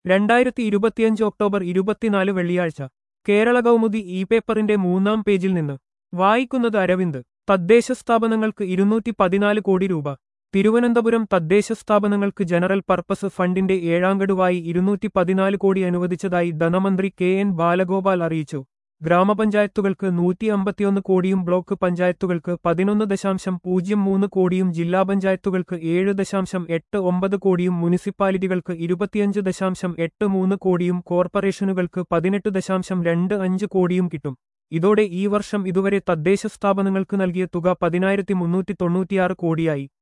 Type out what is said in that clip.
2025 October 24 വെള്ളിയാഴ്ച Kerala Kaumudi E പേപ്പറിന്റെ 3-ാം പേജിൽ നിന്ന് വായിക്കുന്നത് അരവിന്ദ്. തദ്ദേശ സ്ഥാപനങ്ങൾക്ക് 214 കോടി രൂപ. തിരുവനന്തപുരം തദ്ദേശ സ്ഥാപനങ്ങൾക്ക് ജനറൽ പർപ്പസ് ഫണ്ടിന്റെ 7-ാം ഗഡുവായി 214 കോടി അനുവദിച്ചതായി ധനമന്ത്രി കെ എൻ ബാലഗോപാൽ അറിയിച്ചു. ഗ്രാമപഞ്ചായത്തുകൾക്ക് 151 കോടിയും ബ്ലോക്ക് പഞ്ചായത്തുകൾക്ക് 11.03 കോടിയും ജില്ലാ പഞ്ചായത്തുകൾക്ക് 7.89 കോടിയും മുനിസിപ്പാലിറ്റികൾക്ക് 25.83 കോടിയും കോർപ്പറേഷനുകൾക്ക് 18.25 കോടിയും കിട്ടും. ഇതോടെ ഈ വർഷം ഇതുവരെ തദ്ദേശ സ്ഥാപനങ്ങൾക്ക് നൽകിയ തുക 10,396 കോടിയായി.